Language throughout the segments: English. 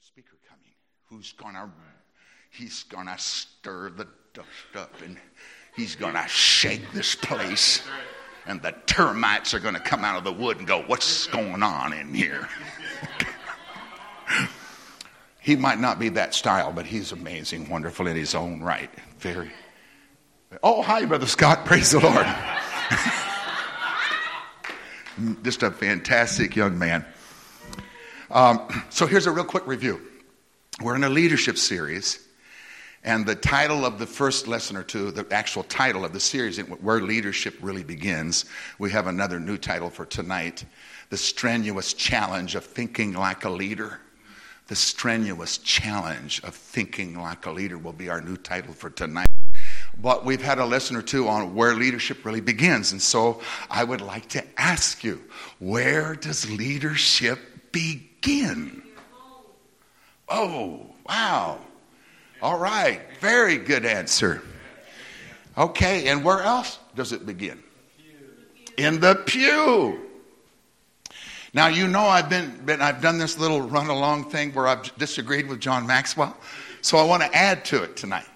speaker coming he's gonna stir the dust up, and he's gonna shake this place, and the termites are gonna come out of the wood and go, what's going on in here? He might not be that style, but he's amazing, wonderful in his own right. Very. Oh, hi, Brother Scott. Praise the Lord. Just a fantastic young man. So here's a real quick review. We're in a leadership series, and the title of the first lesson or two, the actual title of the series, Where Leadership Really Begins, we have another new title for tonight, The Strenuous Challenge of Thinking Like a Leader. The Strenuous Challenge of Thinking Like a Leader will be our new title for tonight. But we've had a lesson or two on where leadership really begins, and so I would like to ask you, where does leadership begin? Oh, wow. All right. Very good answer. Okay, and where else does it begin? In the pew. Now, you know I've done this little run-along thing where I've disagreed with John Maxwell, so I want to add to it tonight.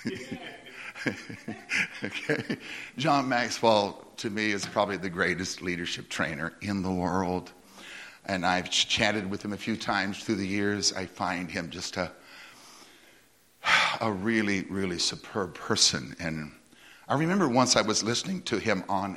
Okay. John Maxwell, to me, is probably the greatest leadership trainer in the world. And I've chatted with him a few times through the years. I find him just a really, really superb person. And I remember once I was listening to him on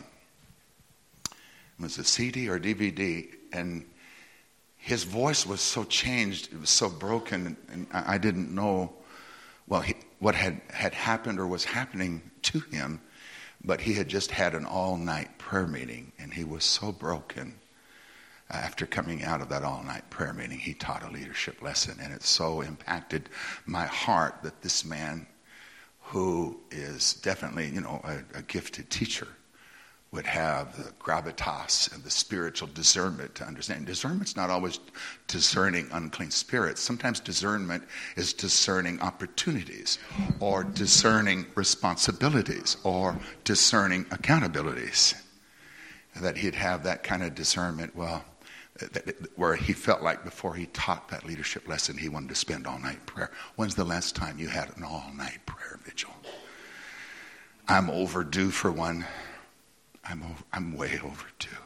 was it CD or DVD, and his voice was so changed, it was so broken, and I didn't know, what had happened or was happening to him, but he had just had an all-night prayer meeting, and he was so broken. After coming out of that all-night prayer meeting, he taught a leadership lesson, and it so impacted my heart that this man, who is definitely, a gifted teacher, would have the gravitas and the spiritual discernment to understand. Discernment's not always discerning unclean spirits. Sometimes discernment is discerning opportunities, or discerning responsibilities, or discerning accountabilities. That he'd have that kind of discernment, where he felt like before he taught that leadership lesson, he wanted to spend all-night prayer. When's the last time you had an all-night prayer vigil? I'm overdue for one. I'm way overdue.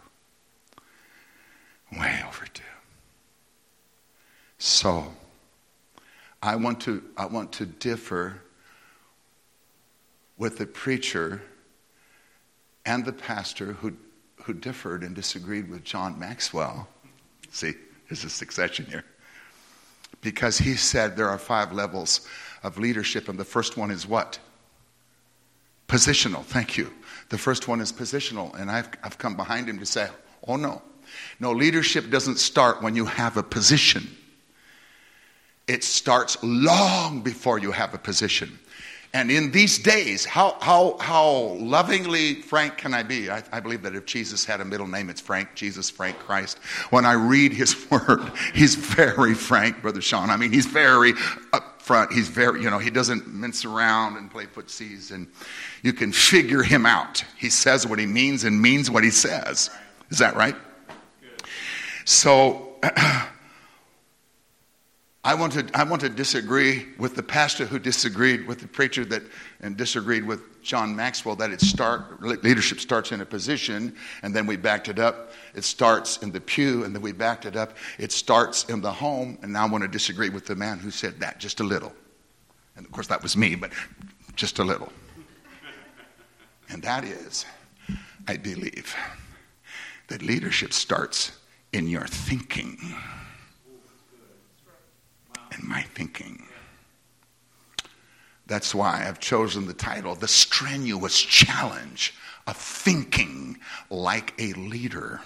Way overdue. So, I want to differ with the preacher and the pastor who differed and disagreed with John Maxwell. See, there's a succession here. Because he said there are 5 levels of leadership, and the first one is what? Positional. Thank you. The first one is positional, and I've come behind him to say, oh no. No, leadership doesn't start when you have a position. It starts long before you have a position. And in these days, how lovingly frank can I be? I believe that if Jesus had a middle name, it's Frank, Jesus, Frank, Christ. When I read his word, he's very frank, Brother Sean. I mean, he's very upfront. He's very, he doesn't mince around and play footsies, and you can figure him out. He says what he means and means what he says. Is that right? So I want to disagree with the pastor who disagreed with the preacher and disagreed with John Maxwell that leadership starts in a position, and then we backed it up. It starts in the pew, and then we backed it up. It starts in the home, and now I want to disagree with the man who said that just a little. And of course that was me, but just a little. And that is, I believe, that leadership starts in your thinking. In my thinking. That's why I've chosen the title, The Strenuous Challenge of Thinking Like a Leader.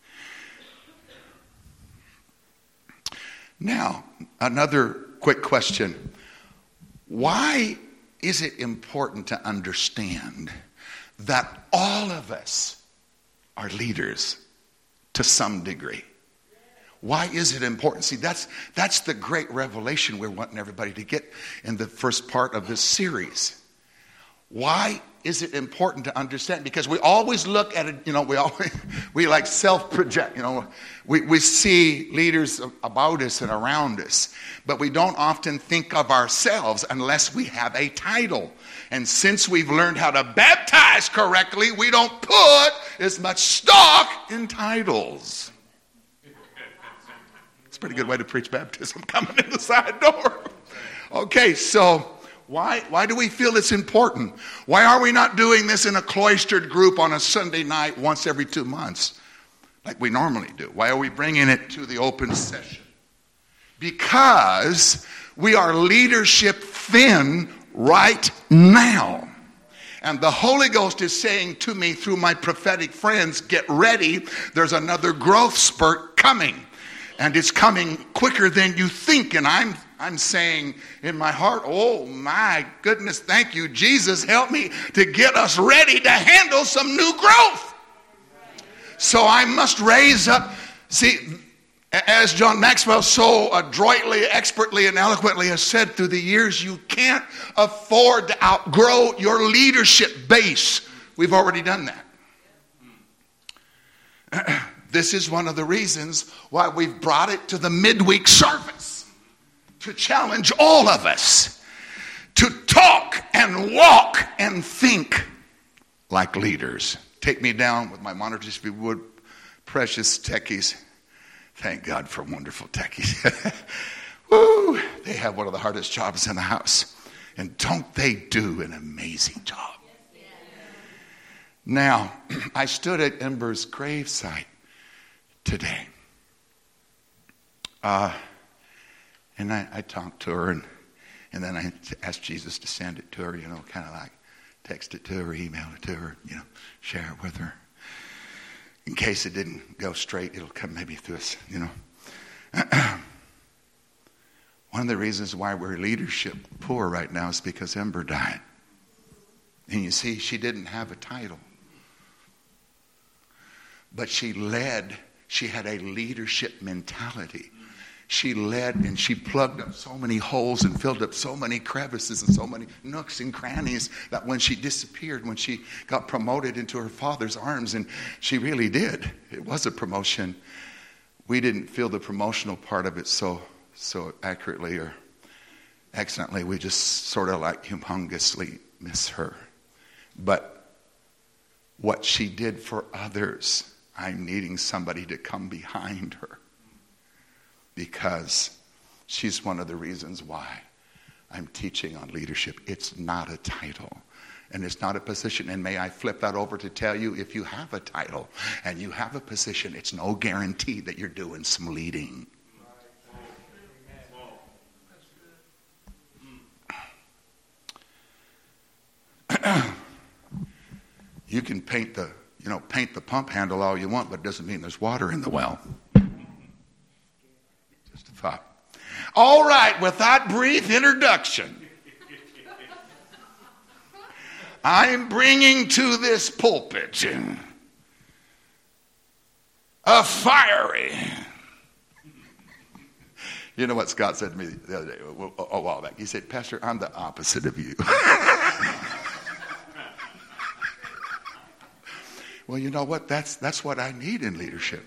Now, another quick question. Why is it important to understand that all of us are leaders to some degree? Why is it important? See, that's the great revelation we're wanting everybody to get in the first part of this series. Why is it important to understand? Because we always look at it, we like self-project, we see leaders about us and around us, but we don't often think of ourselves unless we have a title. And since we've learned how to baptize correctly, we don't put as much stock in titles. It's a pretty good way to preach baptism, coming in the side door. Okay, so why do we feel it's important? Why are we not doing this in a cloistered group on a Sunday night once every 2 months like we normally do? Why are we bringing it to the open session? Because we are leadership thin right now. And the Holy Ghost is saying to me through my prophetic friends, get ready. There's another growth spurt coming. And it's coming quicker than you think. And I'm saying in my heart, oh my goodness, thank you, Jesus, help me to get us ready to handle some new growth. So I must raise up. See, as John Maxwell so adroitly, expertly, and eloquently has said through the years, you can't afford to outgrow your leadership base. We've already done that. This is one of the reasons why we've brought it to the midweek service, to challenge all of us to talk and walk and think like leaders. Take me down with my monitors if you would, precious techies. Thank God for wonderful techies. Woo! They have one of the hardest jobs in the house. And don't they do an amazing job? Now, I stood at Ember's gravesite today. And I talked to her, and then I asked Jesus to send it to her, kind of like text it to her, email it to her, share it with her. In case it didn't go straight, it'll come maybe through us, One of the reasons why we're leadership poor right now is because Ember died. And you see, she didn't have a title. But she led. She had a leadership mentality. She led and she plugged up so many holes and filled up so many crevices and so many nooks and crannies that when she disappeared, when she got promoted into her father's arms, and she really did. It was a promotion. We didn't feel the promotional part of it so accurately or excellently. We just sort of like humongously miss her. But what she did for others, I'm needing somebody to come behind her, because she's one of the reasons why I'm teaching on leadership. It's not a title, and it's not a position. And may I flip that over to tell you, if you have a title and you have a position, it's no guarantee that you're doing some leading. You can paint the pump handle all you want, but it doesn't mean there's water in the well. Just a thought. All right, with that brief introduction, I'm bringing to this pulpit a fiery. You know what Scott said to me the other day, a while back? He said, Pastor, I'm the opposite of you. Well, you know what? That's what I need in leadership.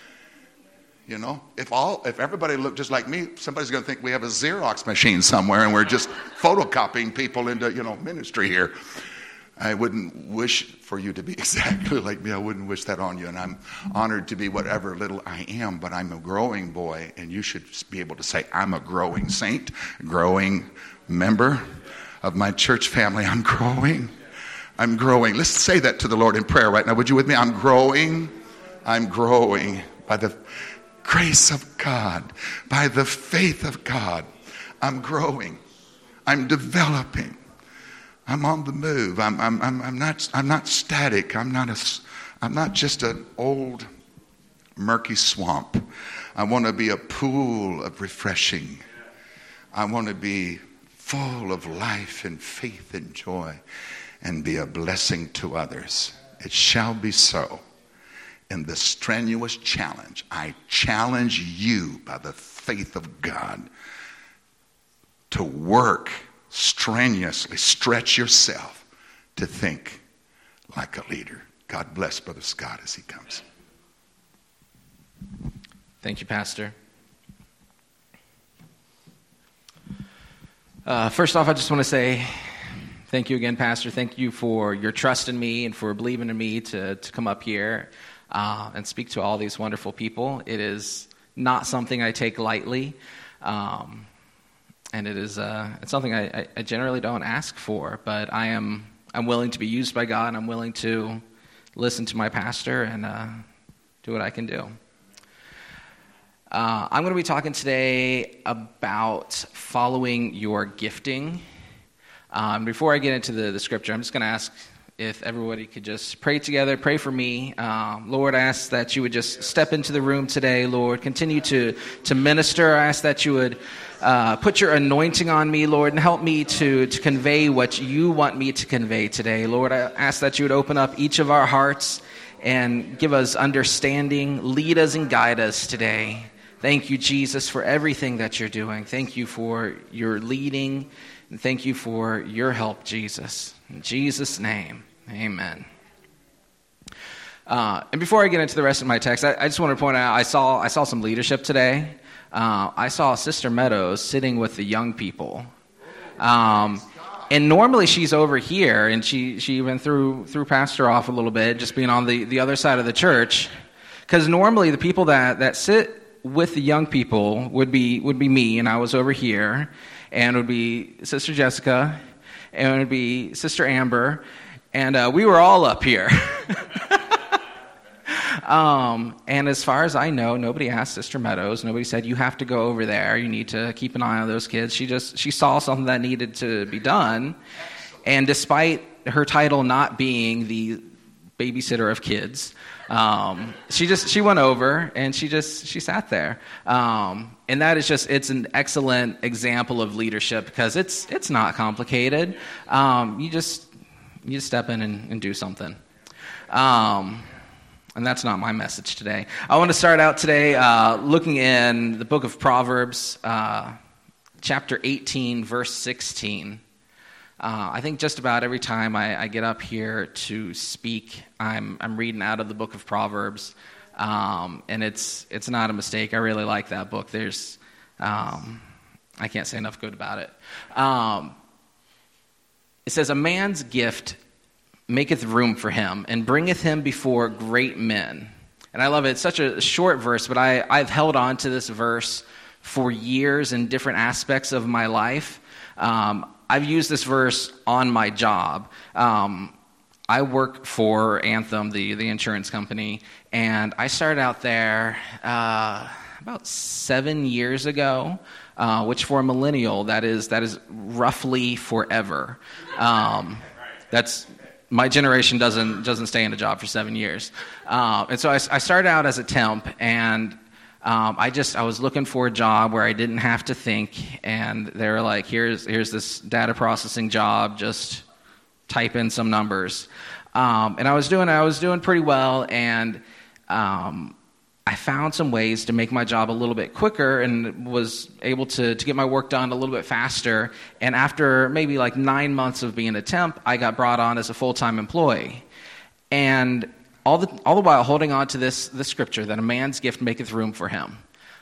If everybody looked just like me, somebody's going to think we have a Xerox machine somewhere and we're just photocopying people into, ministry here. I wouldn't wish for you to be exactly like me. I wouldn't wish that on you. And I'm honored to be whatever little I am, but I'm a growing boy, and you should be able to say, I'm a growing saint, growing member of my church family. I'm growing. I'm growing. Let's say that to the Lord in prayer right now. Would you with me? I'm growing. I'm growing by the grace of God, by the faith of God. I'm growing. I'm developing. I'm on the move. I'm not static. I'm not just an old murky swamp. I want to be a pool of refreshing. I want to be full of life and faith and joy, and be a blessing to others. It shall be so. In the strenuous challenge, I challenge you by the faith of God to work strenuously, stretch yourself to think like a leader. God bless Brother Scott as he comes. Thank you, Pastor. First off, I just want to say thank you again, Pastor. Thank you for your trust in me and for believing in me to come up here and speak to all these wonderful people. It is not something I take lightly, and it's something I generally don't ask for, but I'm willing to be used by God, and I'm willing to listen to my pastor and do what I can do. I'm going to be talking today about following your gifting. Before I get into the scripture, I'm just going to ask if everybody could just pray together, pray for me. Lord, I ask that you would just step into the room today, Lord. Continue to minister. I ask that you would put your anointing on me, Lord, and help me to convey what you want me to convey today. Lord, I ask that you would open up each of our hearts and give us understanding, lead us and guide us today. Thank you, Jesus, for everything that you're doing. Thank you for your leading, and thank you for your help, Jesus. In Jesus' name, amen. And before I get into the rest of my text, I just want to point out, I saw some leadership today. I saw Sister Meadows sitting with the young people. And normally she's over here, and she even threw Pastor off a little bit, just being on the other side of the church. Because normally the people that sit with the young people would be me, and I was over here, and it would be Sister Jessica, and it would be Sister Amber, and we were all up here. And as far as I know, nobody asked Sister Meadows. Nobody said, you have to go over there. You need to keep an eye on those kids. She saw something that needed to be done. And despite her title not being the babysitter of kids, she went over and she sat there. And that is it's an excellent example of leadership because it's not complicated. You just step in and do something. And that's not my message today. I want to start out today looking in the book of Proverbs, chapter 18, verse 16. I think just about every time I get up here to speak, I'm reading out of the book of Proverbs, and it's not a mistake. I really like that book. There's I can't say enough good about it. It says, a man's gift maketh room for him, and bringeth him before great men. And I love it. It's such a short verse, but I've held on to this verse for years in different aspects of my life. I've used this verse on my job. I work for Anthem, the insurance company, and I started out there about 7 years ago, which for a millennial, that is roughly forever. That's my generation doesn't stay in a job for 7 years. And so I started out as a temp, and I was looking for a job where I didn't have to think, and they were like, here's this data processing job, just type in some numbers. And I was doing pretty well, and I found some ways to make my job a little bit quicker and was able to get my work done a little bit faster. And after maybe like 9 months of being a temp, I got brought on as a full-time employee. And all the while holding on to this scripture that a man's gift maketh room for him.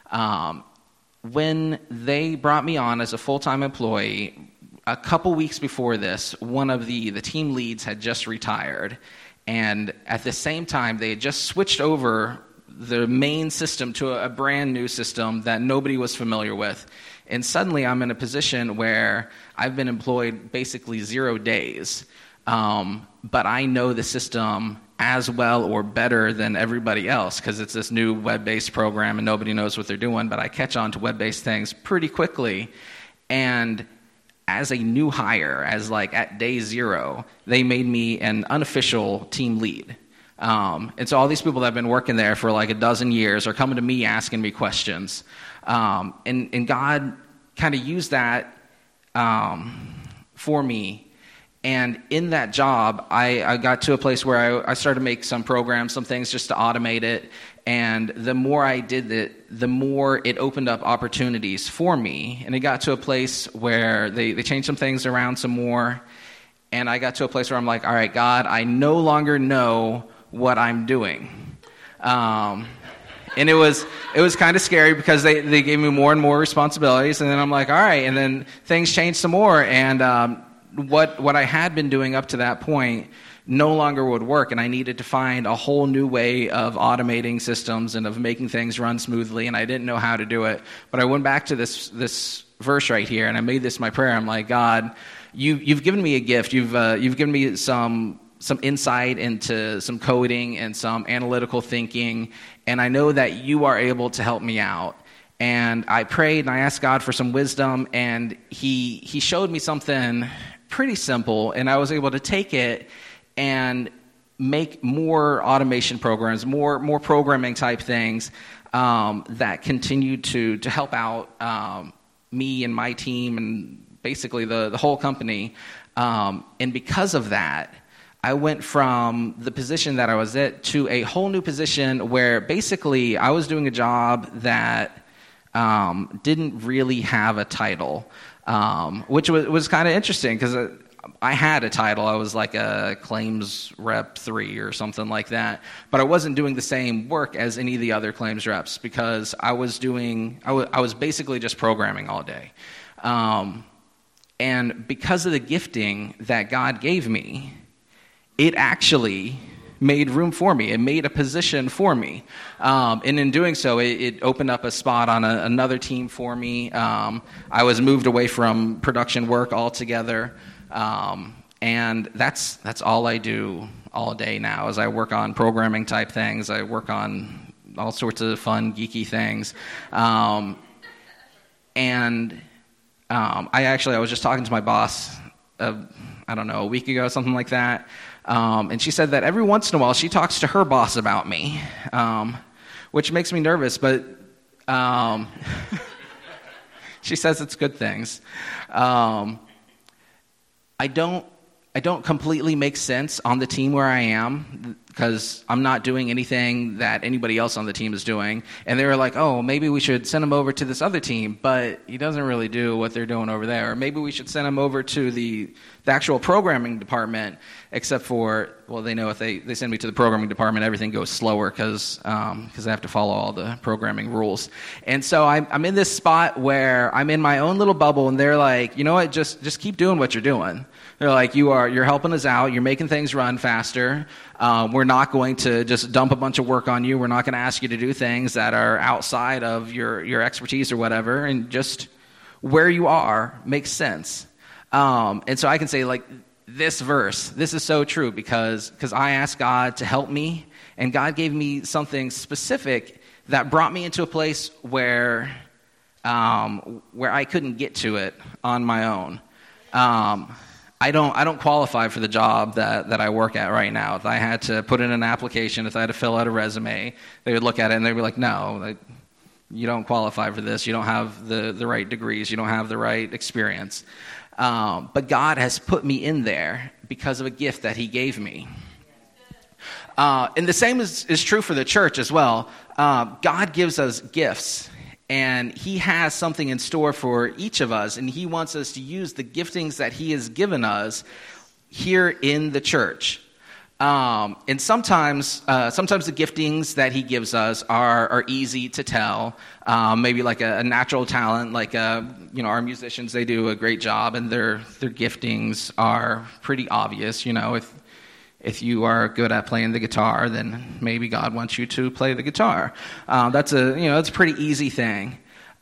When they brought me on as a full-time employee, a couple weeks before this, one of the team leads had just retired. And at the same time, they had just switched over the main system to a brand new system that nobody was familiar with. And suddenly I'm in a position where I've been employed basically 0 days, but I know the system as well or better than everybody else because it's this new web-based program and nobody knows what they're doing, but I catch on to web-based things pretty quickly. And as a new hire, at day 0, they made me an unofficial team lead. And so all these people that have been working there for like a dozen years are coming to me asking me questions. And God kind of used that for me. And in that job, I got to a place where I started to make some programs, some things just to automate it. And the more I did it, the more it opened up opportunities for me. And it got to a place where they changed some things around some more. and I got to a place where I'm like, all right, God, I no longer know what I'm doing. And it was kind of scary because they gave me more and more responsibilities, and then I'm like, all right, and then things changed some more, and what I had been doing up to that point no longer would work, and I needed to find a whole new way of automating systems and of making things run smoothly, and I didn't know how to do it. But I went back to this verse right here, and I made this my prayer. I'm like, God, you've given me a gift. You've given me some insight into some coding and some analytical thinking, and I know that you are able to help me out. And I prayed and I asked God for some wisdom, and he showed me something pretty simple, and I was able to take it and make more automation programs, more programming type things that continue to help out me and my team and basically the whole company. And because of that, I went from the position that I was at to a whole new position where basically I was doing a job that didn't really have a title, which was kind of interesting because I had a title. I was like a claims rep 3 or something like that, but I wasn't doing the same work as any of the other claims reps because I was basically just programming all day. And because of the gifting that God gave me, it actually made room for me. It made a position for me. And in doing so, it opened up a spot on another team for me. I was moved away from production work altogether. And that's all I do all day now is I work on programming type things. I work on all sorts of fun, geeky things. I was just talking to my boss, I don't know, a week ago, something like that. And she said that every once in a while she talks to her boss about me, which makes me nervous, but she says it's good things. I don't completely make sense on the team where I am because I'm not doing anything that anybody else on the team is doing. And they were like, oh, maybe we should send him over to this other team, but he doesn't really do what they're doing over there. Or maybe we should send him over to the actual programming department, except for, well, they know if they send me to the programming department, everything goes slower because I have to follow all the programming rules. And so I'm in this spot where I'm in my own little bubble, and they're like, you know what, just keep doing what you're doing. They're like, you're helping us out. You're making things run faster. We're not going to just dump a bunch of work on you. We're not going to ask you to do things that are outside of your expertise or whatever. And just where you are makes sense. And so I can say, like, this verse, this is so true because I asked God to help me, and God gave me something specific that brought me into a place where I couldn't get to it on my own. I don't qualify for the job that I work at right now. If I had to put in an application, if I had to fill out a resume, they would look at it and they'd be like, no, you don't qualify for this. You don't have the right degrees. You don't have the right experience. But God has put me in there because of a gift that he gave me. And the same is true for the church as well. God gives us gifts. And he has something in store for each of us, and he wants us to use the giftings that he has given us here in the church. And sometimes the giftings that he gives us are easy to tell. Maybe like a natural talent, like our musicians, they do a great job, and their giftings are pretty obvious. You know, if you are good at playing the guitar, then maybe God wants you to play the guitar. That's a pretty easy thing.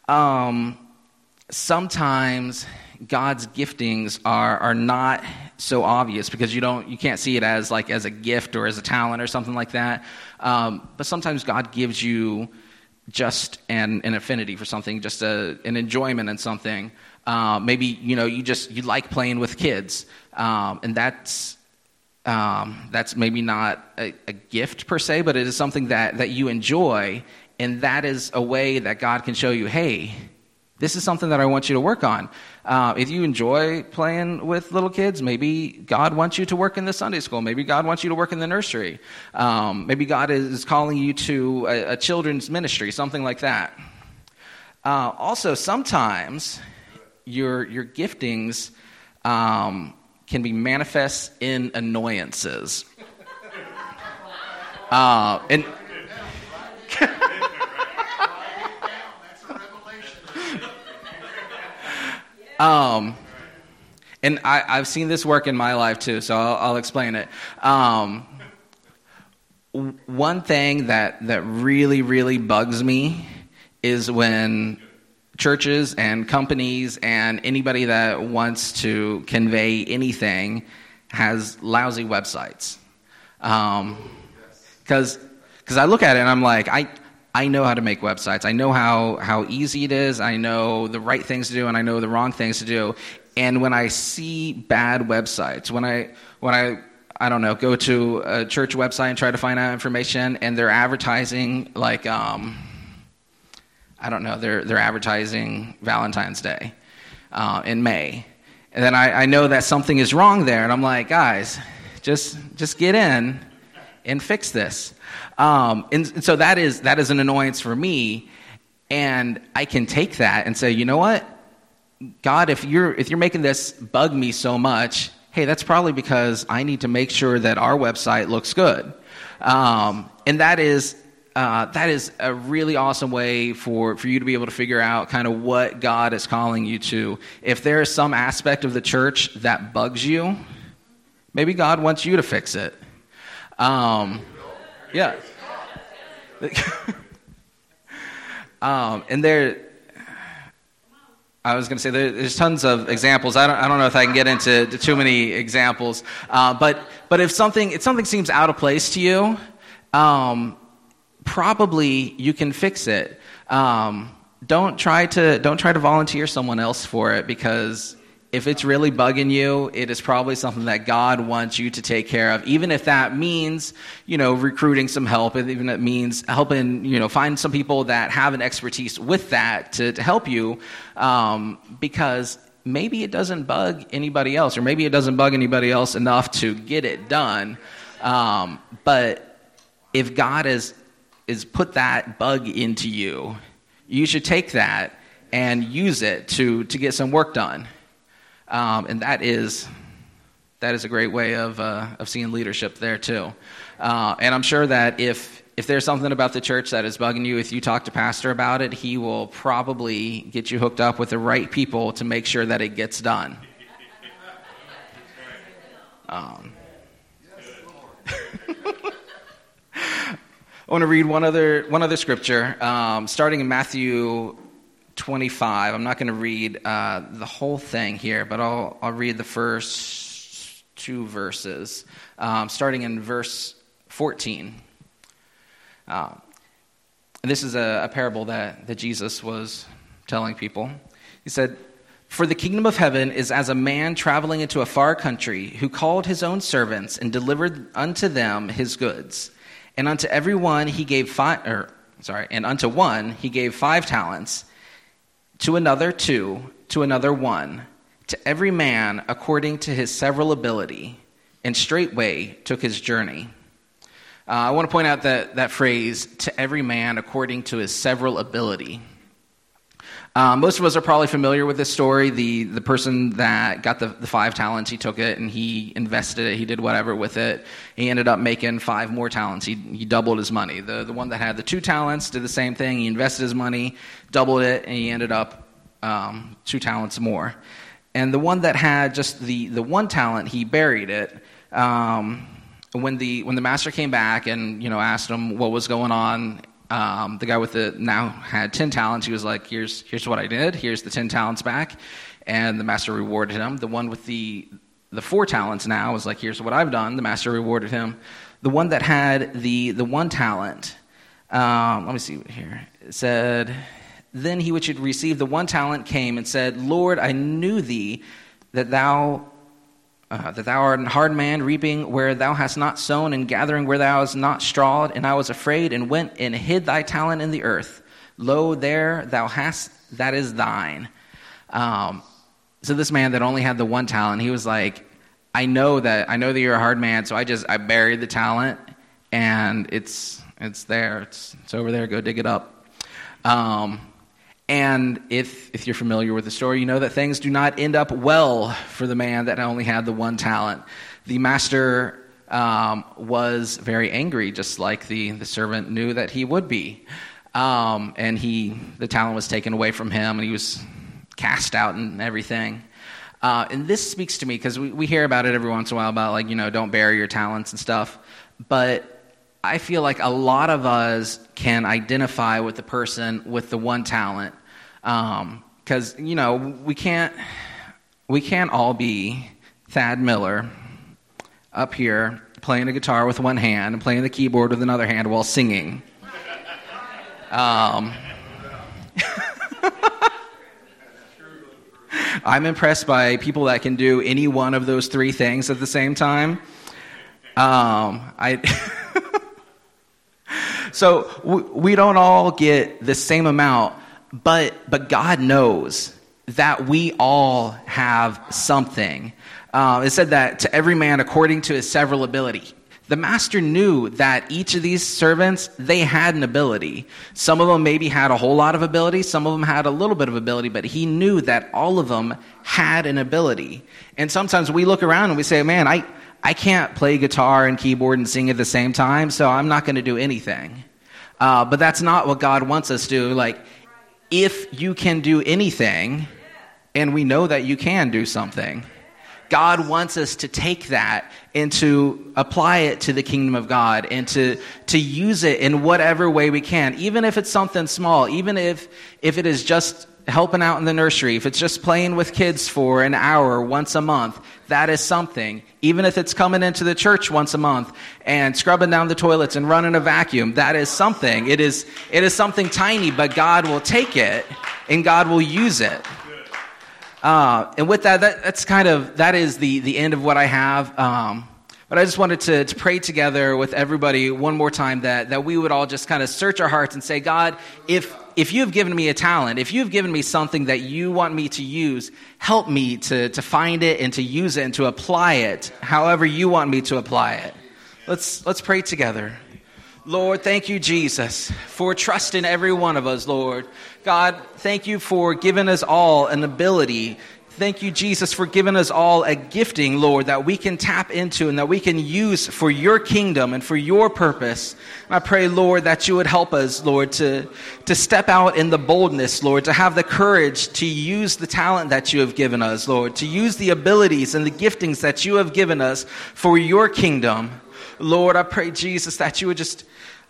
Sometimes God's giftings are not so obvious because you can't see it as a gift or as a talent or something like that. But sometimes God gives you just an affinity for something, just an enjoyment in something. Maybe you like playing with kids, and that's maybe not a gift per se, but it is something that you enjoy, and that is a way that God can show you, hey, this is something that I want you to work on. If you enjoy playing with little kids, maybe God wants you to work in the Sunday school. Maybe God wants you to work in the nursery. Maybe God is calling you to a children's ministry, something like that. Also, sometimes your giftings can be manifest in annoyances. And and I've seen this work in my life too, so I'll explain it. One thing that really, really bugs me is when churches and companies and anybody that wants to convey anything has lousy websites. Because I look at it and I'm like, I know how to make websites. I know how easy it is. I know the right things to do, and I know the wrong things to do. And when I see bad websites, when I don't know, go to a church website and try to find out information, and they're advertising like, I don't know, they're advertising Valentine's Day in May. And then I know that something is wrong there, and I'm like, guys, just get in and fix this. And so that is an annoyance for me, and I can take that and say, you know what, God, if you're making this bug me so much, hey, that's probably because I need to make sure that our website looks good. And that is a really awesome way for you to be able to figure out kind of what God is calling you to. If there is some aspect of the church that bugs you, maybe God wants you to fix it. Yeah. And I was going to say there's tons of examples. I don't know if I can get into too many examples. But if something seems out of place to you, probably you can fix it. Don't try to volunteer someone else for it, because if it's really bugging you, it is probably something that God wants you to take care of, even if that means, recruiting some help, and even if it means helping, find some people that have an expertise with that to help you, because maybe it doesn't bug anybody else, or maybe it doesn't bug anybody else enough to get it done. But if God is put that bug into you, you should take that and use it to get some work done. And that is a great way of seeing leadership there too. And I'm sure that if there's something about the church that is bugging you, if you talk to Pastor about it, he will probably get you hooked up with the right people to make sure that it gets done. I want to read one other scripture, starting in Matthew 25. I'm not going to read the whole thing here, but I'll read the first two verses, starting in verse 14. And this is a parable that Jesus was telling people. He said, "For the kingdom of heaven is as a man traveling into a far country, who called his own servants and delivered unto them his goods. And unto everyone he gave and unto one he gave 5 talents, to another 2, to another 1, to every man according to his several ability, and straightway took his journey." I want to point out that phrase, "to every man according to his several ability." Most of us are probably familiar with this story. The person that got the 5 talents, he took it and he invested it. He did whatever with it. He ended up making 5 more talents. He doubled his money. The one that had the 2 talents did the same thing. He invested his money, doubled it, and he ended up 2 talents more. And the one that had just the 1 talent, he buried it. When the master came back and asked him what was going on, the guy with the now had 10 talents. He was like, here's what I did. Here's the 10 talents back. And the master rewarded him. The one with the 4 talents now was like, here's what I've done. The master rewarded him. The one that had the 1 talent, let me see here. It said, "Then he which had received the 1 talent came and said, Lord, I knew thee, that thou art an hard man, reaping where thou hast not sown, and gathering where thou hast not strawed. And I was afraid, and went and hid thy talent in the earth. Lo, there thou hast, that is thine." So this man that only had the 1 talent, he was like, I know that you're a hard man, so I buried the talent, and it's there. It's over there. Go dig it up. And if you're familiar with the story, you know that things do not end up well for the man that only had the one talent. The master was very angry, just like the servant knew that he would be. And the talent was taken away from him, and he was cast out and everything. And this speaks to me because we hear about it every once in a while about, like, don't bury your talents and stuff. But I feel like a lot of us can identify with the person with the one talent. Because, we can't all be Thad Miller up here playing a guitar with one hand and playing the keyboard with another hand while singing. I'm impressed by people that can do any one of those three things at the same time. So we don't all get the same amount, but God knows that we all have something. It said that to every man according to his several ability. The master knew that each of these servants, they had an ability. Some of them maybe had a whole lot of ability. Some of them had a little bit of ability, but he knew that all of them had an ability. And sometimes we look around and we say, man, I can't play guitar and keyboard and sing at the same time, so I'm not going to do anything. But that's not what God wants us to do. Like, if you can do anything, and we know that you can do something, God wants us to take that and to apply it to the kingdom of God and to use it in whatever way we can, even if it's something small, even if it is just helping out in the nursery, if it's just playing with kids for an hour once a month, that is something. Even if it's coming into the church once a month and scrubbing down the toilets and running a vacuum, that is something. It is something tiny, but God will take it and God will use it. And with that is the end of what I have. But I just wanted to pray together with everybody one more time that we would all just kind of search our hearts and say, God, if you have given me a talent, if you have given me something that you want me to use, help me to find it and to use it and to apply it however you want me to apply it. Let's pray together. Lord, thank you, Jesus, for trusting every one of us, Lord. God, thank you for giving us all an ability. Thank you, Jesus, for giving us all a gifting, Lord, that we can tap into and that we can use for your kingdom and for your purpose. And I pray, Lord, that you would help us, Lord, to step out in the boldness, Lord, to have the courage to use the talent that you have given us, Lord, to use the abilities and the giftings that you have given us for your kingdom. Lord, I pray, Jesus, that you would just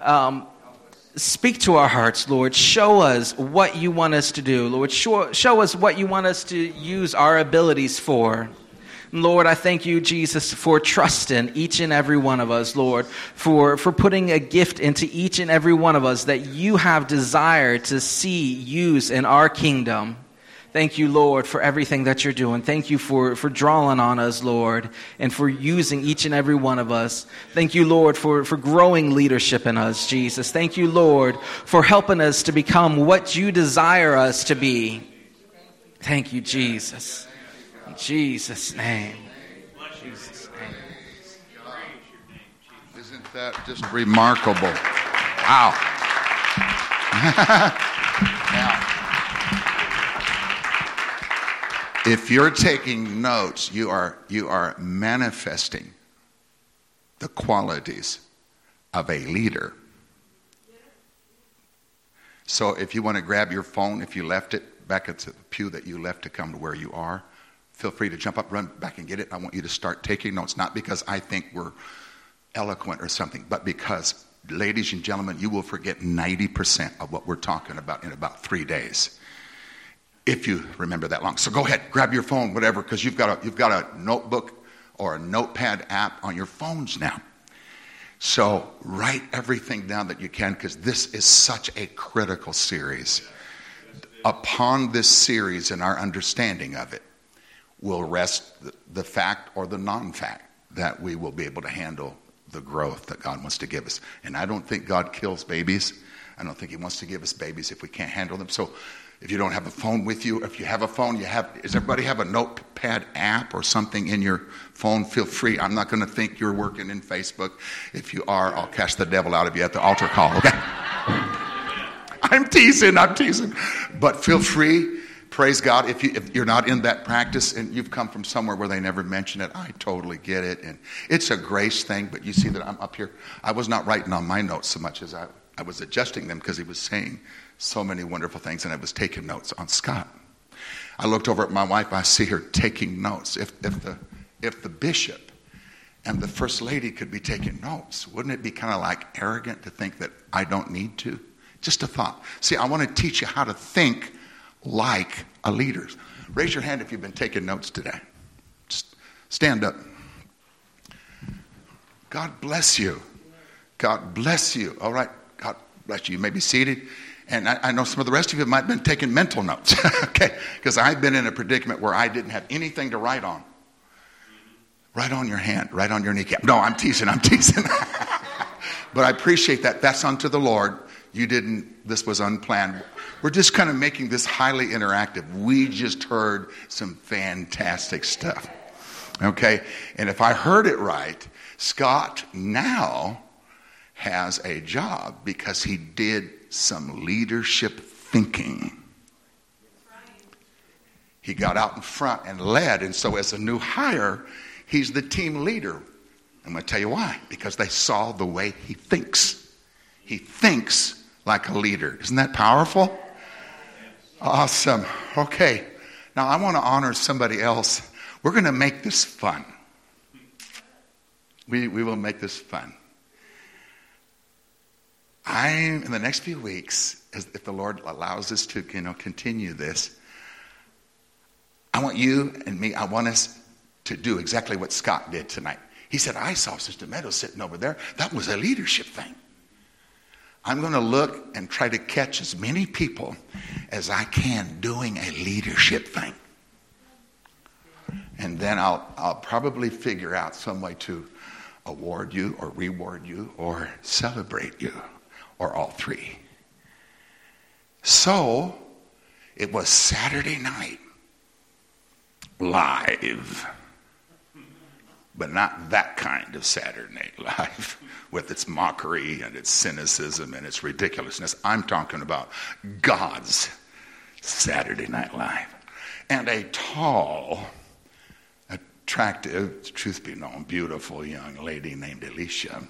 speak to our hearts, Lord. Show us what you want us to do, Lord. Show us what you want us to use our abilities for. Lord, I thank you, Jesus, for trusting each and every one of us, Lord, for putting a gift into each and every one of us that you have desired to see used in our kingdom. Thank you, Lord, for everything that you're doing. Thank you for drawing on us, Lord, and for using each and every one of us. Thank you, Lord, for growing leadership in us, Jesus. Thank you, Lord, for helping us to become what you desire us to be. Thank you, Jesus. In Jesus' name. Jesus' name. Isn't that just remarkable? Wow. Now, if you're taking notes, you are manifesting the qualities of a leader. So if you want to grab your phone, if you left it back at the pew that you left to come to where you are, feel free to jump up, run back and get it. I want you to start taking notes, not because I think we're eloquent or something, but because, ladies and gentlemen, you will forget 90% of what we're talking about in about 3 days. If you remember that long. So go ahead, grab your phone, whatever, because you've got a notebook or a notepad app on your phones now. So write everything down that you can, because this is such a critical series. Upon this series and our understanding of it will rest the fact or the non-fact that we will be able to handle the growth that God wants to give us. And I don't think God kills babies. I don't think he wants to give us babies if we can't handle them. So if you don't have a phone with you, if you have a phone, does everybody have a notepad app or something in your phone? Feel free. I'm not going to think you're working in Facebook. If you are, I'll cast the devil out of you at the altar call, okay? I'm teasing. But feel free. Praise God. If you're not in that practice and you've come from somewhere where they never mention it, I totally get it. And it's a grace thing, but you see that I'm up here. I was not writing on my notes so much as I was adjusting them because he was saying so many wonderful things, and I was taking notes on Scott. I looked over at my wife. I see her taking notes. If the bishop and the first lady could be taking notes, wouldn't it be kind of like arrogant to think that I don't need to? Just a thought. See, I want to teach you how to think like a leader. Raise your hand if you've been taking notes today. Just stand up. God bless you. God bless you. All right. God bless you. You may be seated. And I know some of the rest of you might have been taking mental notes. Okay. Because I've been in a predicament where I didn't have anything to write on. Write on your hand. Write on your kneecap. No, I'm teasing. But I appreciate that. That's unto the Lord. This was unplanned. We're just kind of making this highly interactive. We just heard some fantastic stuff. Okay? And if I heard it right, Scott now has a job because he did some leadership thinking. He got out in front and led. And so as a new hire, he's the team leader. I'm going to tell you why. Because they saw the way he thinks. He thinks like a leader. Isn't that powerful? Awesome. Okay. Now I want to honor somebody else. We're going to make this fun. We will make this fun. In the next few weeks, if the Lord allows us to, continue this, I want you and me, I want us to do exactly what Scott did tonight. He said, I saw Sister Meadows sitting over there. That was a leadership thing. I'm going to look and try to catch as many people as I can doing a leadership thing. And then I'll probably figure out some way to award you or reward you or celebrate you or all three. So it was Saturday night live, but not that kind of Saturday Night Live with its mockery and its cynicism and its ridiculousness. I'm talking about God's Saturday Night Live. And a tall, attractive, truth be known, beautiful young lady named Alicia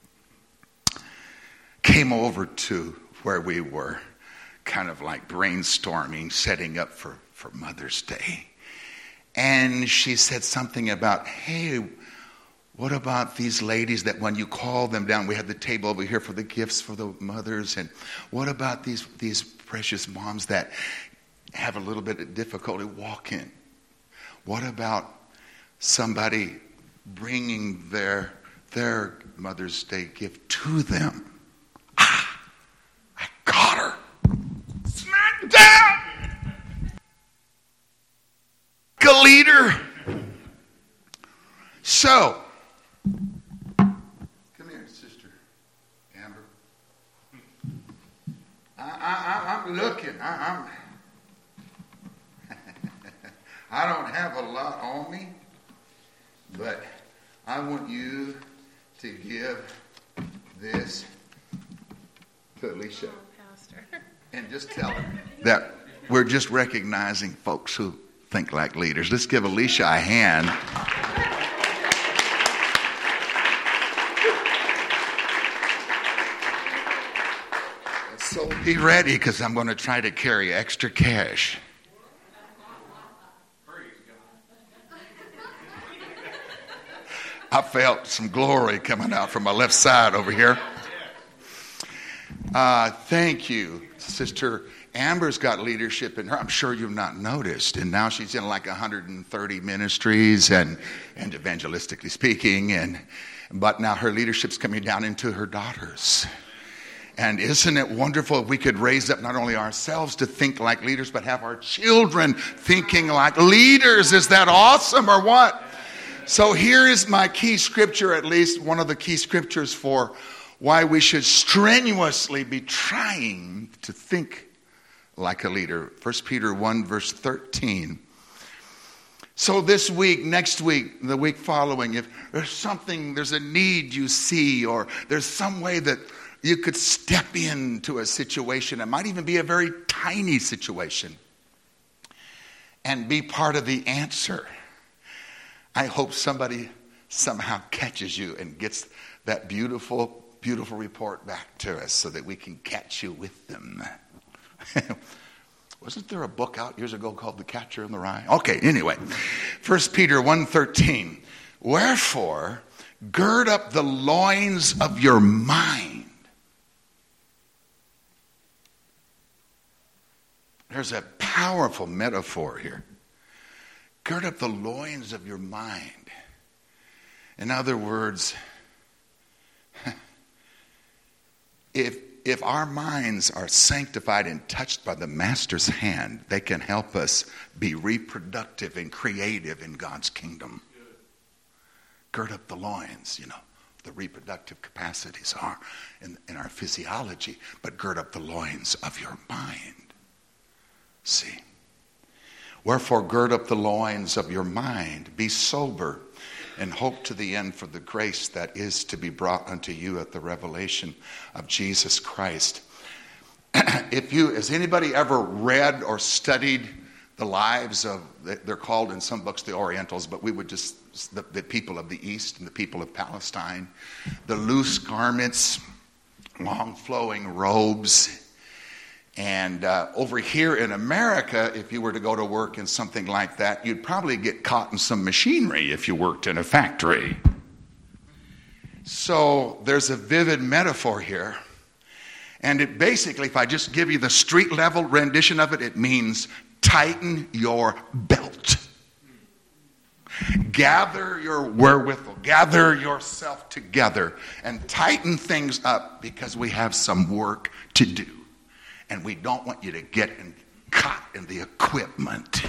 came over to where we were kind of like brainstorming, setting up for Mother's Day. And she said something about, hey, what about these ladies that when you call them down, we have the table over here for the gifts for the mothers. And what about these precious moms that have a little bit of difficulty walking? What about somebody bringing their Mother's Day gift to them? I got her. Smack down. A leader. So, come here, Sister Amber. I'm looking. I don't have a lot on me, but I want you to give this to Alicia. Pastor. And just tell her that we're just recognizing folks who think like leaders. Let's give Alicia a hand. So be ready, because I'm going to try to carry extra cash. I felt some glory coming out from my left side over here. Thank you. Sister Amber's got leadership in her. I'm sure you've not noticed. And now she's in like 130 ministries and evangelistically speaking. But now her leadership's coming down into her daughters. And isn't it wonderful if we could raise up not only ourselves to think like leaders, but have our children thinking like leaders? Is that awesome or what? So here is my key scripture, at least one of the key scriptures for why we should strenuously be trying to think like a leader. 1 Peter 1 verse 13. So this week, next week, the week following, if there's a need you see, or there's some way that you could step into a situation. It might even be a very tiny situation and be part of the answer. I hope somebody somehow catches you and gets that beautiful, beautiful report back to us so that we can catch you with them. Wasn't there a book out years ago called The Catcher in the Rye? Okay, anyway. 1 Peter 1:13. Wherefore, gird up the loins of your mind. There's a powerful metaphor here. Gird up the loins of your mind. In other words, if our minds are sanctified and touched by the Master's hand, they can help us be reproductive and creative in God's kingdom. Gird up the loins, the reproductive capacities are in our physiology, but gird up the loins of your mind. See? Wherefore, gird up the loins of your mind, be sober, and hope to the end for the grace that is to be brought unto you at the revelation of Jesus Christ. Has anybody ever read or studied the lives of, they're called in some books the Orientals, but we would just, the people of the East and the people of Palestine, the loose garments, long flowing robes. And over here in America, if you were to go to work in something like that, you'd probably get caught in some machinery if you worked in a factory. So there's a vivid metaphor here. And it basically, if I just give you the street level rendition of it, it means tighten your belt. Gather your wherewithal, gather yourself together and tighten things up because we have some work to do. And we don't want you to get caught in the equipment.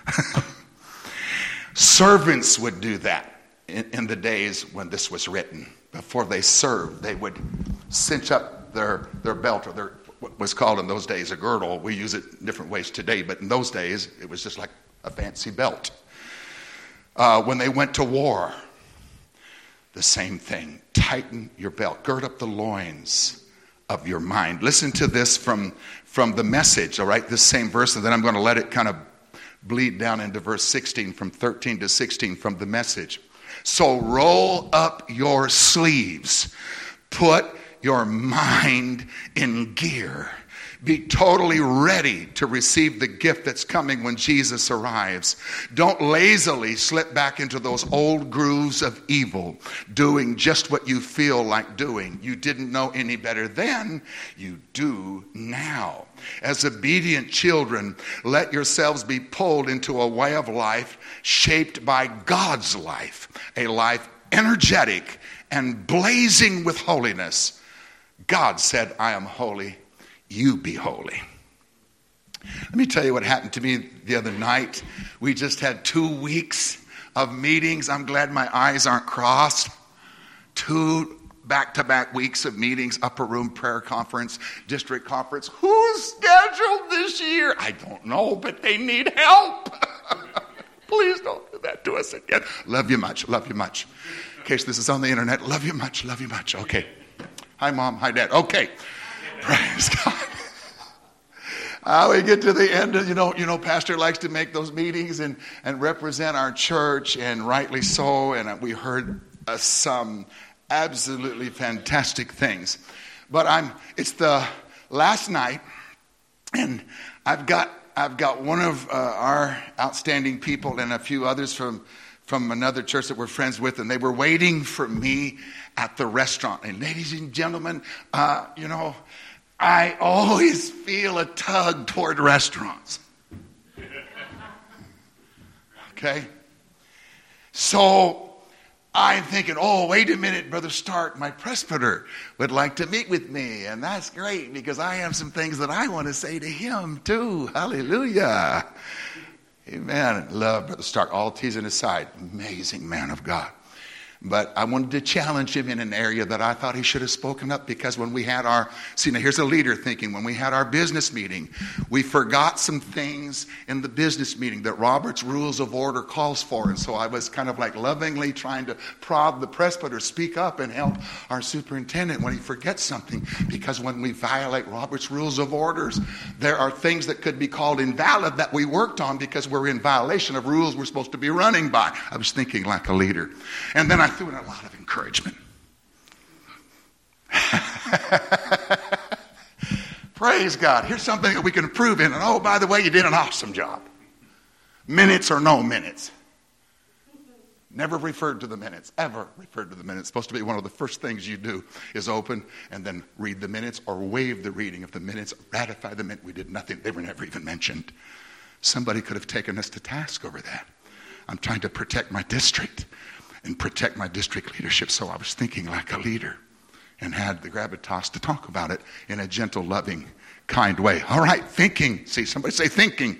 Servants would do that in the days when this was written. Before they served, they would cinch up their belt, or what was called in those days a girdle. We use it in different ways today, but in those days, it was just like a fancy belt. When they went to war, the same thing. Tighten your belt. Gird up the loins of your mind. Listen to this from the Message, all right? This same verse, and then I'm going to let it kind of bleed down into verse 16, from 13 to 16 from the Message. So roll up your sleeves. Put your mind in gear. Be totally ready to receive the gift that's coming when Jesus arrives. Don't lazily slip back into those old grooves of evil, doing just what you feel like doing. You didn't know any better then. You do now. As obedient children, let yourselves be pulled into a way of life shaped by God's life, a life energetic and blazing with holiness. God said, I am holy. You be holy. Let me tell you what happened to me the other night. We just had 2 weeks of meetings. I'm glad my I's aren't crossed. 2 back-to-back weeks of meetings, upper room prayer conference, district conference. Who's scheduled this year? I don't know, but they need help. Please don't do that to us again. Love you much. Love you much. In case this is on the internet, love you much. Love you much. Okay. Hi, Mom. Hi, Dad. Okay. Praise God. We get to the end of, Pastor likes to make those meetings and represent our church, and rightly so. And we heard some absolutely fantastic things. But it's the last night, and I've got one of our outstanding people and a few others from another church that we're friends with, and they were waiting for me at the restaurant. And ladies and gentlemen, I always feel a tug toward restaurants. Okay? So I'm thinking, wait a minute, Brother Stark, my presbyter would like to meet with me. And that's great because I have some things that I want to say to him too. Hallelujah. Amen. Love Brother Stark. All teasing aside, amazing man of God. But I wanted to challenge him in an area that I thought he should have spoken up, because when we had now here's a leader thinking, when we had our business meeting, we forgot some things in the business meeting that Robert's Rules of Order calls for. And so I was kind of like lovingly trying to prod the presbyter, speak up and help our superintendent when he forgets something. Because when we violate Robert's Rules of Orders, there are things that could be called invalid that we worked on because we're in violation of rules we're supposed to be running by. I was thinking like a leader. And then I threw in a lot of encouragement. Praise God. Here's something that we can improve in. And oh, by the way, you did an awesome job. Minutes or no minutes. Never referred to the minutes. Ever referred to the minutes. It's supposed to be one of the first things you do is open and then read the minutes or waive the reading of the minutes, ratify the minute. We did nothing. They were never even mentioned. Somebody could have taken us to task over that. I'm trying to protect my district and protect my district leadership. So I was thinking like a leader and had the gravitas to talk about it in a gentle, loving, kind way. All right, thinking. See, somebody say thinking.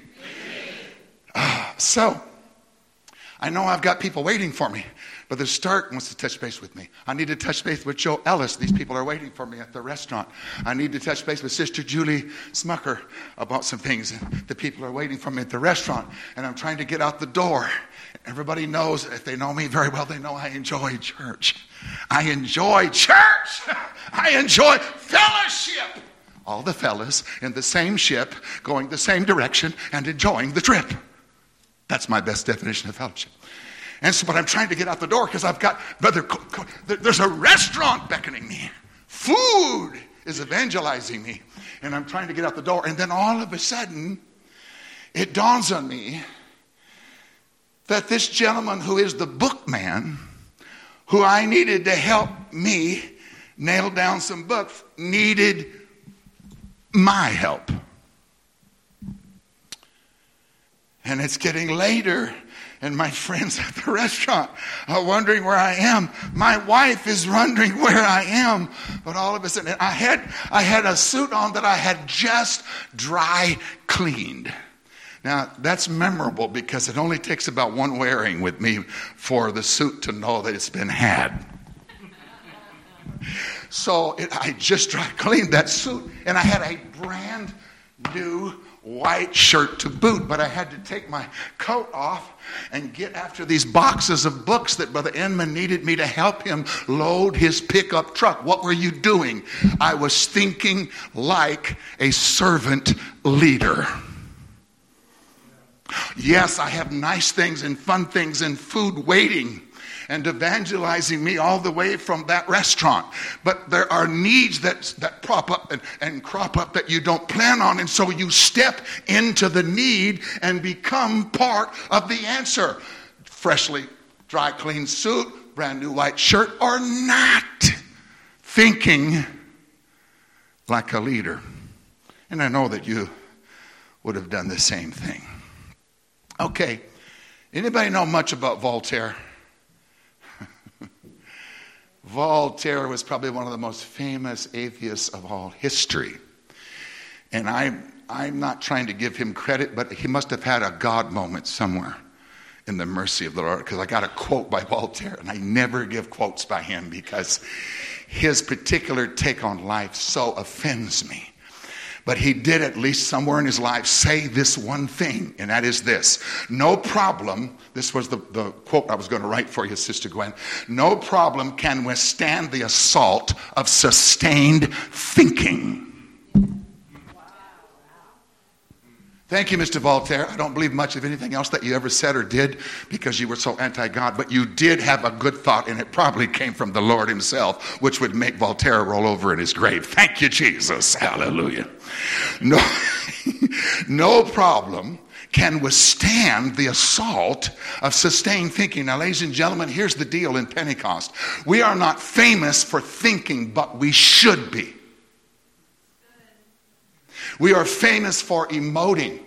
So I know I've got people waiting for me. Brother Stark wants to touch base with me. I need to touch base with Joe Ellis. These people are waiting for me at the restaurant. I need to touch base with Sister Julie Smucker about some things. The people are waiting for me at the restaurant. And I'm trying to get out the door. Everybody knows, if they know me very well, they know I enjoy church. I enjoy church. I enjoy fellowship. All the fellas in the same ship, going the same direction and enjoying the trip. That's my best definition of fellowship. And so, but I'm trying to get out the door because I've got, there's a restaurant beckoning me. Food is evangelizing me. And I'm trying to get out the door. And then all of a sudden, it dawns on me that this gentleman who is the bookman, who I needed to help me nail down some books, needed my help. And it's getting later, and my friends at the restaurant are wondering where I am. My wife is wondering where I am. But all of a sudden, I had a suit on that I had just dry cleaned. Now, that's memorable because it only takes about one wearing with me for the suit to know that it's been had. So I just dry cleaned that suit, and I had a brand new white shirt to boot, but I had to take my coat off and get after these boxes of books that Brother Enman needed me to help him load his pickup truck. What were you doing? I was thinking like a servant leader. Yes, I have nice things and fun things and food waiting and evangelizing me all the way from that restaurant. But there are needs that prop up and crop up that you don't plan on. And so you step into the need and become part of the answer. Freshly dry clean suit, brand new white shirt, or not. Thinking like a leader. And I know that you would have done the same thing. Okay, anybody know much about Voltaire? Voltaire was probably one of the most famous atheists of all history. And I'm not trying to give him credit, but he must have had a God moment somewhere in the mercy of the Lord. Because I got a quote by Voltaire, and I never give quotes by him because his particular take on life so offends me. But he did at least somewhere in his life say this one thing, and that is this. No problem, this was the quote I was going to write for you, Sister Gwen. No problem can withstand the assault of sustained thinking. Thank you, Mr. Voltaire. I don't believe much of anything else that you ever said or did because you were so anti-God, but you did have a good thought, and it probably came from the Lord himself, which would make Voltaire roll over in his grave. Thank you, Jesus. Hallelujah. No problem can withstand the assault of sustained thinking. Now, ladies and gentlemen, here's the deal in Pentecost. We are not famous for thinking, but we should be. We are famous for emoting.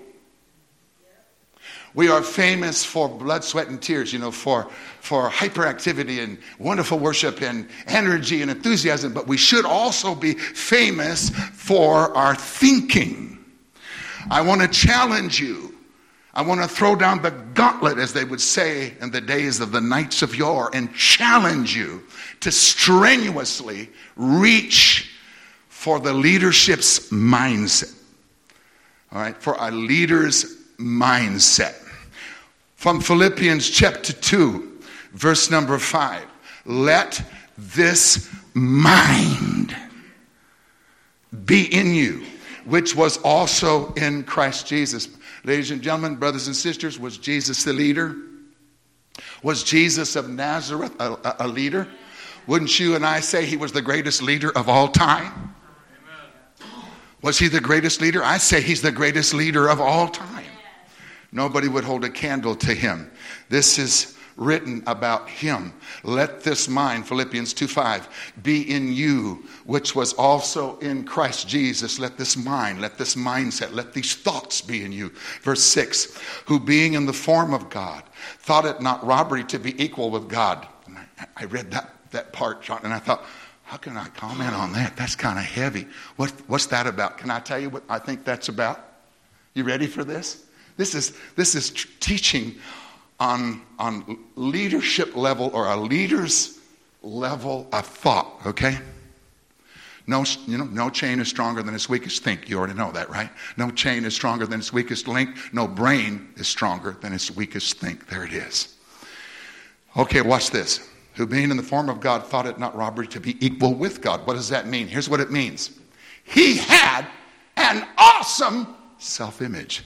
We are famous for blood, sweat, and tears, for hyperactivity and wonderful worship and energy and enthusiasm. But we should also be famous for our thinking. I want to challenge you I want to throw down the gauntlet, as they would say in the days of the knights of yore, and challenge you to strenuously reach for the leadership's mindset. All right, for a leader's mindset. From Philippians chapter 2, verse number 5. Let this mind be in you, which was also in Christ Jesus. Ladies and gentlemen, brothers and sisters, was Jesus the leader? Was Jesus of Nazareth a leader? Wouldn't you and I say he was the greatest leader of all time? Was he the greatest leader? I say he's the greatest leader of all time. Nobody would hold a candle to him. This is written about him. Let this mind, Philippians 2:5, be in you, which was also in Christ Jesus. Let this mind, let this mindset, let these thoughts be in you. Verse 6, who being in the form of God, thought it not robbery to be equal with God. And I read that part, John, and I thought, how can I comment on that? That's kind of heavy. What's that about? Can I tell you what I think that's about? You ready for this? This is teaching on leadership level, or a leader's level of thought, okay? No chain is stronger than its weakest link. You already know that, right? No chain is stronger than its weakest link. No brain is stronger than its weakest link. There it is. Okay, watch this. Who being in the form of God thought it not robbery to be equal with God. What does that mean? Here's what it means. He had an awesome self-image.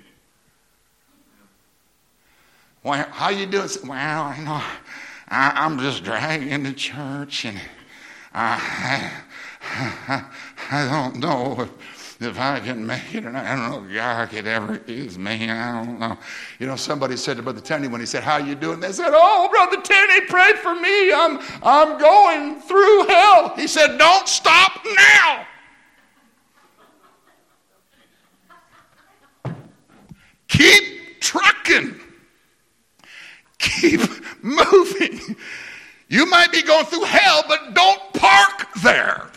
Well, how you doing? Well, I'm just dragging to church, and I don't know if I can make it, and I don't know if God could ever use me. I don't know. Somebody said to Brother Tenney when he said, how you doing? They said, oh, Brother Tenney, pray for me. I'm going through hell. He said, don't stop now. Keep trucking. Keep moving. You might be going through hell, but don't park there.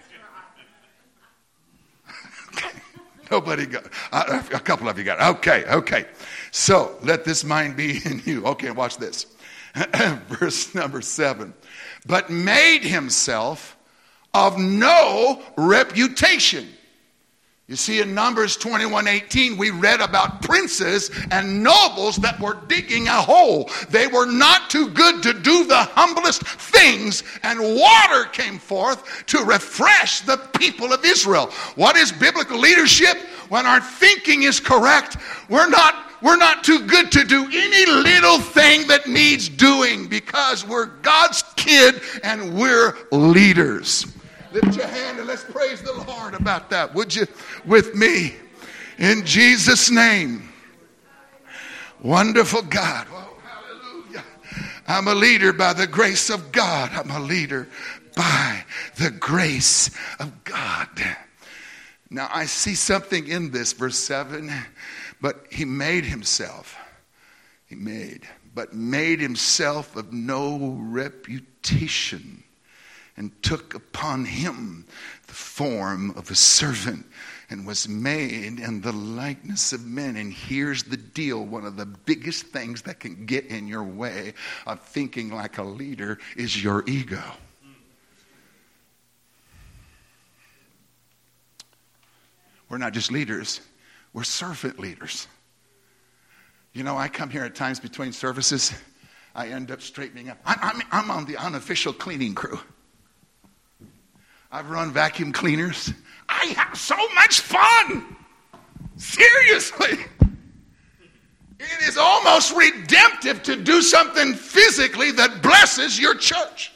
Nobody got it. A couple of you got it. Okay. So, let this mind be in you. Okay, watch this. Verse number 7. But made himself of no reputation. You see, in Numbers 21:18, we read about princes and nobles that were digging a hole. They were not too good to do the humblest things, and water came forth to refresh the people of Israel. What is biblical leadership? When our thinking is correct, we're not too good to do any little thing that needs doing, because we're God's kid and we're leaders. Lift your hand and let's praise the Lord about that, would you, with me? In Jesus' name. Wonderful God. Oh, hallelujah. I'm a leader by the grace of God. I'm a leader by the grace of God. Now, I see something in this, verse 7. But he made himself. But made himself of no reputation, and took upon him the form of a servant, and was made in the likeness of men. And here's the deal. One of the biggest things that can get in your way of thinking like a leader is your ego. We're not just leaders, we're servant leaders. I come here at times between services. I end up straightening up. I'm on the unofficial cleaning crew. I've run vacuum cleaners. I have so much fun. Seriously. It is almost redemptive to do something physically that blesses your church.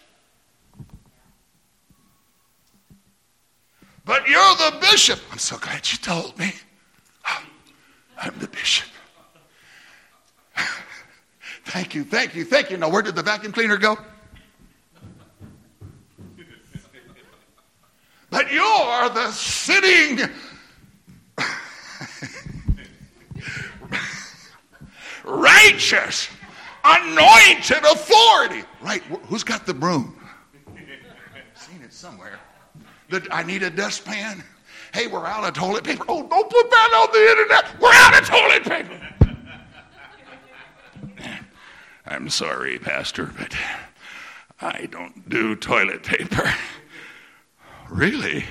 But you're the bishop. I'm so glad you told me. I'm the bishop. Thank you. Now, where did the vacuum cleaner go? But you're the sitting righteous, anointed authority. Right, who's got the broom? Seen it somewhere. I need a dustpan. Hey, we're out of toilet paper. Oh, don't put that on the internet. We're out of toilet paper. I'm sorry, Pastor, but I don't do toilet paper. Really?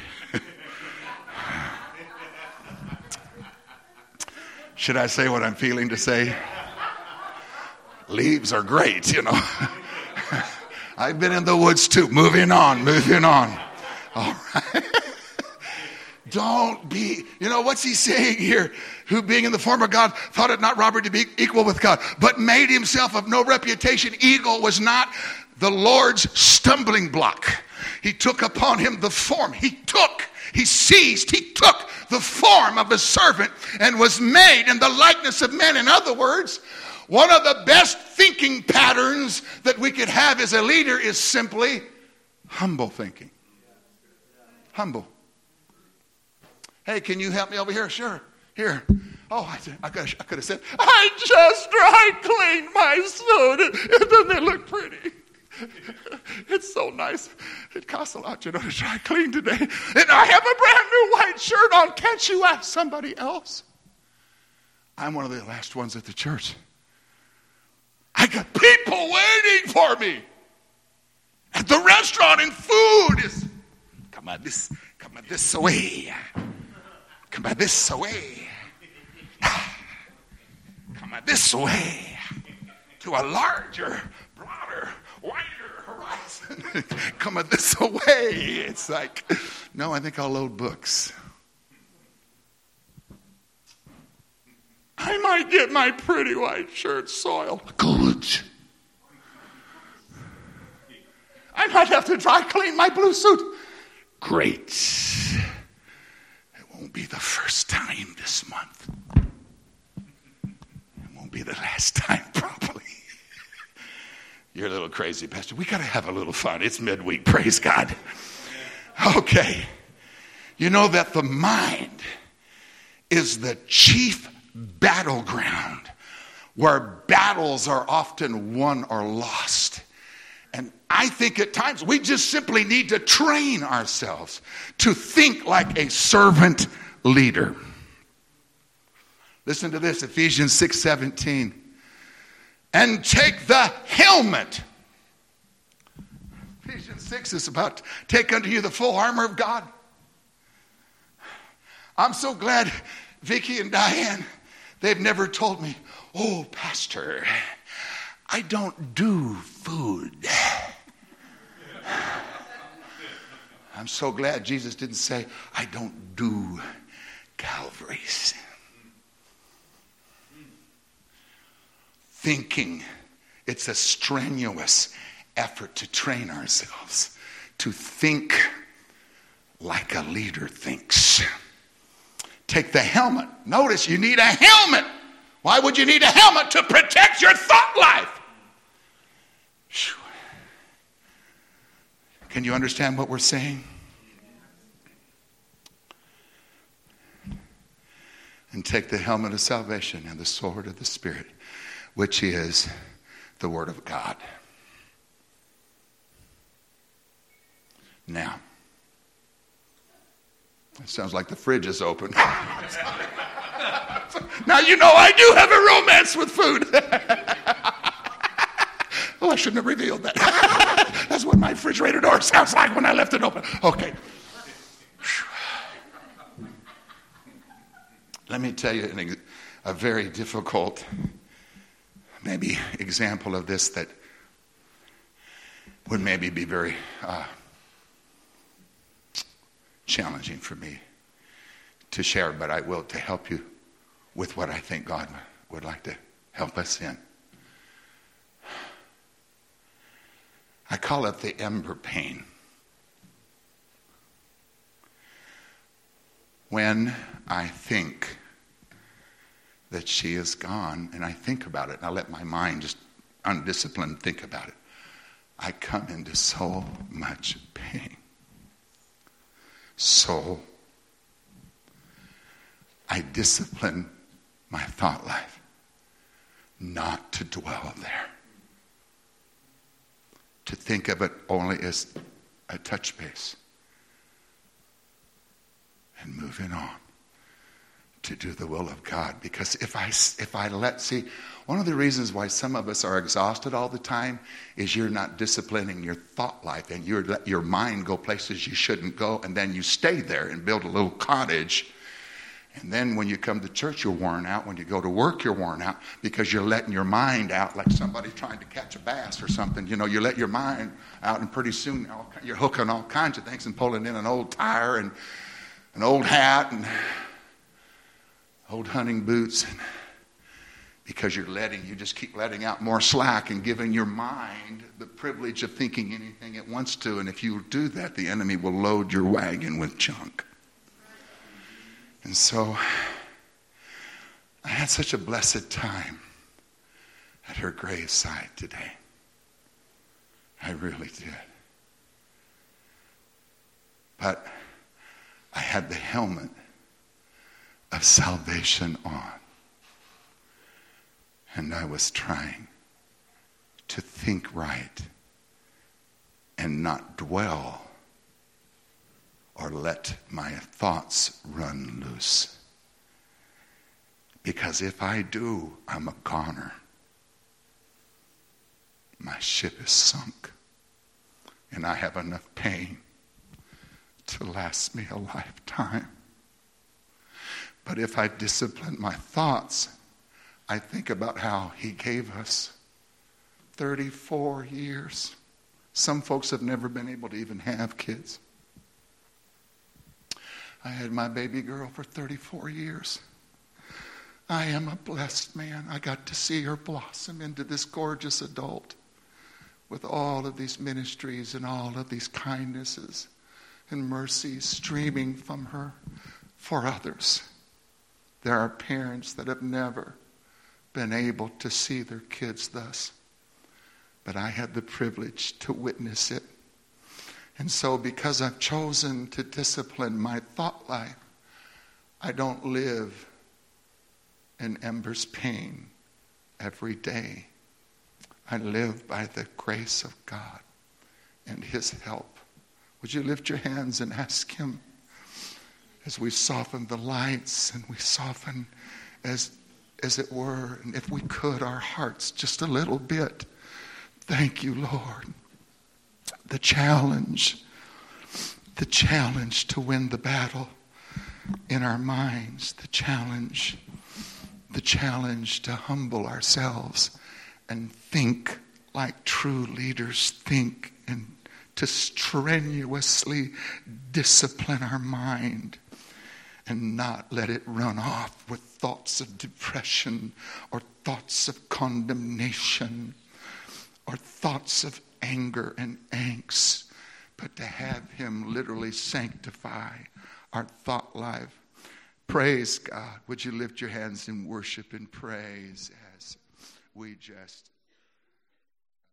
Should I say what I'm feeling to say? Leaves are great, you know. I've been in the woods too. Moving on. All right. Don't be, what's he saying here? Who being in the form of God thought it not robbery to be equal with God, but made himself of no reputation. Eagle was not the Lord's stumbling block. He took upon him the form. He took the form of a servant and was made in the likeness of men. In other words, one of the best thinking patterns that we could have as a leader is simply humble thinking. Humble. Hey, can you help me over here? Sure. Here. Oh, I could have said, I just dry cleaned my suit. Doesn't it look pretty? It's so nice. It costs a lot, to dry clean today. And I have a brand new white shirt on. Can't you ask somebody else? I'm one of the last ones at the church. I got people waiting for me at the restaurant, and food is come on this way. Come on this way. Come on this way to a larger, broader, wider horizon. Come on this way. It's like, no, I think I'll load books. I might get my pretty white shirt soiled. Good. I might have to dry clean my blue suit. Great. It won't be the first time this month. It won't be the last time, probably. You're a little crazy, Pastor. We got to have a little fun. It's midweek. Praise God. Okay. You know that the mind is the chief battleground where battles are often won or lost. And I think at times we just simply need to train ourselves to think like a servant leader. Listen to this, Ephesians 6:17. And take the helmet. Ephesians 6 is about take unto you the full armor of God. I'm so glad Vicki and Diane, they've never told me, oh, Pastor, I don't do food. I'm so glad Jesus didn't say, I don't do Calvaries. Thinking, it's a strenuous effort to train ourselves to think like a leader thinks. Take the helmet. Notice you need a helmet. Why would you need a helmet? To protect your thought life. Whew. Can you understand what we're saying? And take the helmet of salvation and the sword of the Spirit, which is the Word of God. Now, it sounds like the fridge is open. Now you know I do have a romance with food. Oh, I shouldn't have revealed that. That's what my refrigerator door sounds like when I left it open. Okay. Let me tell you a very difficult, maybe example of this that would maybe be very challenging for me to share, but I will to help you with what I think God would like to help us in. I call it the ember pain. When I think that she is gone and I think about it, and I let my mind just undisciplined think about it, I come into so much pain. So I discipline my thought life not to dwell there. To think of it only as a touch base. And moving on. to do the will of God. Because if I let, see, one of the reasons why some of us are exhausted all the time is you're not disciplining your thought life, and you let your mind go places you shouldn't go, and then you stay there and build a little cottage. And then when you come to church, you're worn out. When you go to work, you're worn out because you're letting your mind out like somebody trying to catch a bass or something. You know, you let your mind out, and pretty soon you're hooking all kinds of things and pulling in an old tire and an old hat and old hunting boots, because you just keep letting out more slack and giving your mind the privilege of thinking anything it wants to. And if you do that, the enemy will load your wagon with junk. And so I had such a blessed time at her graveside today. I really did. But I had the helmet of salvation on. And I was trying to think right and not dwell or let my thoughts run loose. Because if I do, I'm a goner. My ship is sunk. And I have enough pain to last me a lifetime. But if I discipline my thoughts, I think about how he gave us 34 years. Some folks have never been able to even have kids. I had my baby girl for 34 years. I am a blessed man. I got to see her blossom into this gorgeous adult with all of these ministries and all of these kindnesses and mercies streaming from her for others. There are parents that have never been able to see their kids thus, but I had the privilege to witness it. And so because I've chosen to discipline my thought life, I don't live in Ember's pain every day. I live by the grace of God and his help. Would you lift your hands and ask him, as we soften the lights and we soften, as it were, and if we could, our hearts just a little bit. Thank you, Lord. The challenge to win the battle in our minds, the challenge to humble ourselves and think like true leaders think, and to strenuously discipline our mind and not let it run off with thoughts of depression or thoughts of condemnation or thoughts of anger and angst, but to have him literally sanctify our thought life. Praise God. Would you lift your hands in worship and praise as we just